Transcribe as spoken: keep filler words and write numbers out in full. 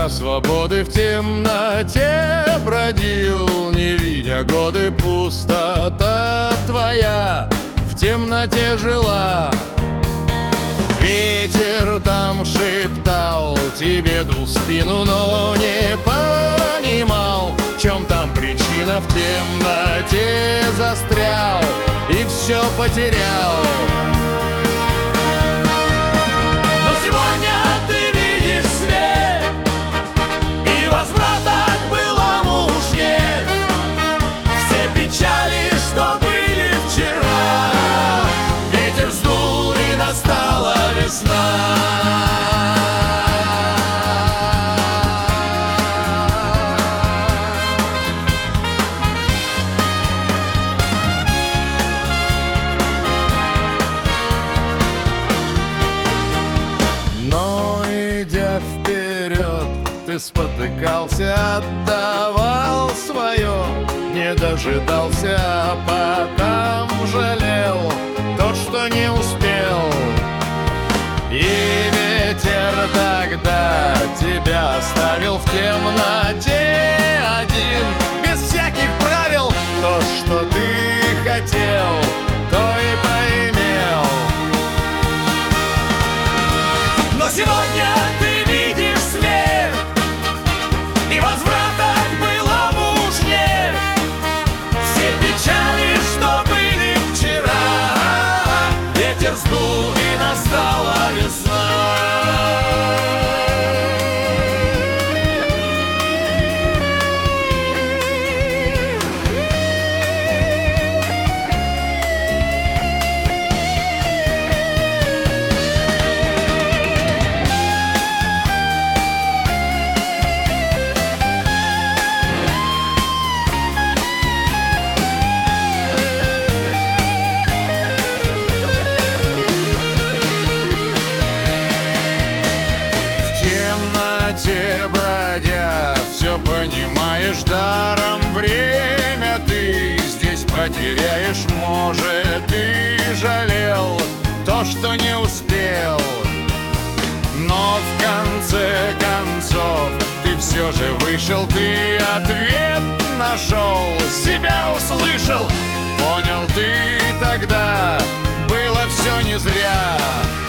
Искра свободы в темноте бродил, не видя годы, пустота твоя в темноте жила. Ветер там шептал, тебе дул в спину, но не понимал, в чем там причина. В темноте застрял и все потерял. Но сегодня ты видишь свет, и возврата к былому уж нет. Все печали, что были вчера, ветер сдул, и настала весна. Ты спотыкался, отдавал свое, не дожидался, а потом жалел то, что не успел. И ветер тогда тебя оставил в темноте один, без всяких правил. То, что ты хотел, то и поимел. Но сегодня ты видишь свет, и возврата к былому уж нет. Все печали, что были вчера, ветер сдул, и настала весна. Бродя, все понимаешь даром, время ты здесь потеряешь. Может, ты жалел то, что не успел, но в конце концов ты все же вышел. Ты ответ нашел, себя услышал, понял ты тогда, было все не зря.